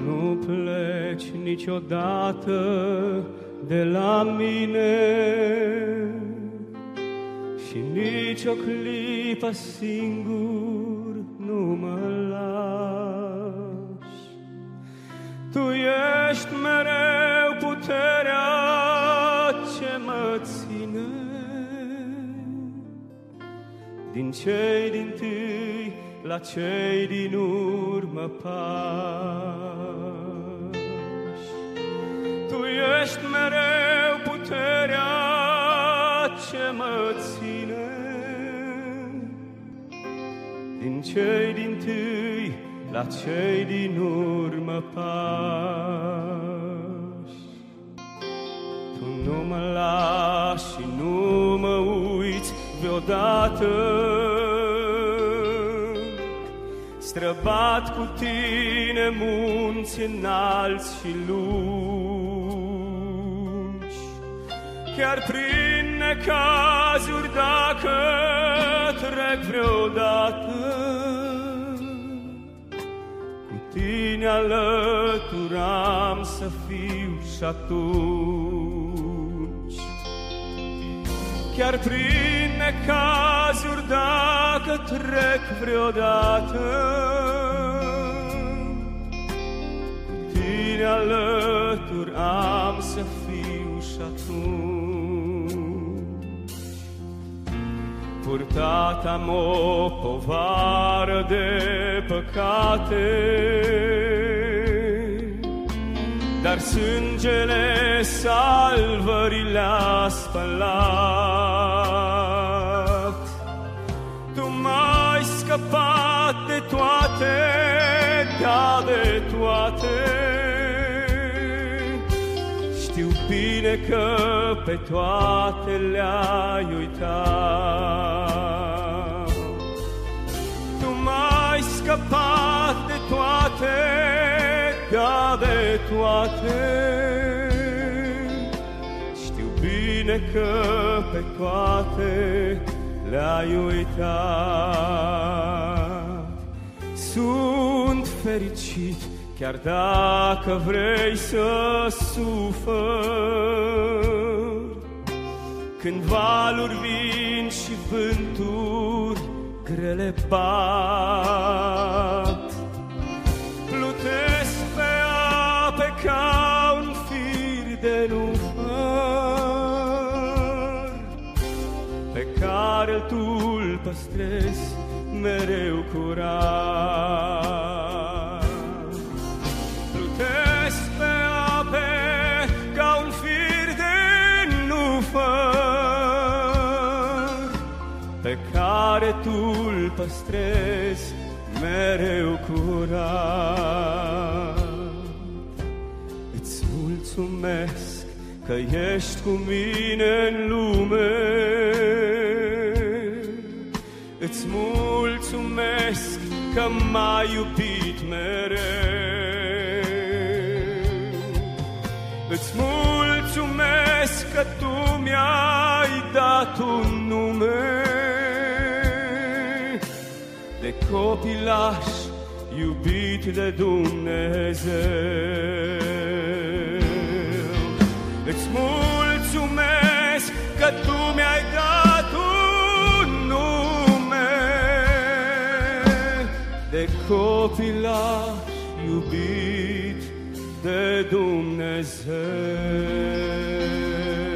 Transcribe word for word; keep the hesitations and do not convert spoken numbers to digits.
nu pleci niciodată de la mine și nici o clipă singur nu mă lași. Tu ești mereu puterea ce mă ține din cei dintâi la cei din urmă pași. Tu ești mereu puterea ce mă ține din cei dintâi la cei din urmă pași. Tu nu mă lași și nu mă uiți vreodată, străbat cu tine munți înalți și lungi. Chiar prin necazuri dacă trec vreodată, cu tine alăturam să fiu și atunci. Chiar prin necazuri dacă trec vreodată, cu tine alături am să fiu și atunci. Purtat am o povară de păcate, dar sângele salvării le-a spălat. Tu m-ai scăpat de toate, da, de toate. Știu bine că pe toate le-ai uitat. Tu m-ai scăpat de toate, da, de toate. Știu bine că pe toate le-ai uitat. Sunt fericit chiar dacă vrei să sufăr, când valuri vin și vânturi grele bat. Plutesc pe ape ca un fir de nufăr, pe care tu îl păstrezi mereu curat. Plutesc pe ape ca un fir de nufăr, pe care tu îl păstrezi mereu curat. Îți mulțumesc că ești cu mine în lume, îți mulțumesc că m-ai iubit mereu, îți mulțumesc că tu mi-ai dat un nume de copilaș iubit de Dumnezeu. Îți mulțumesc că tu mi-ai dat un nume de copilaș iubit de Dumnezeu.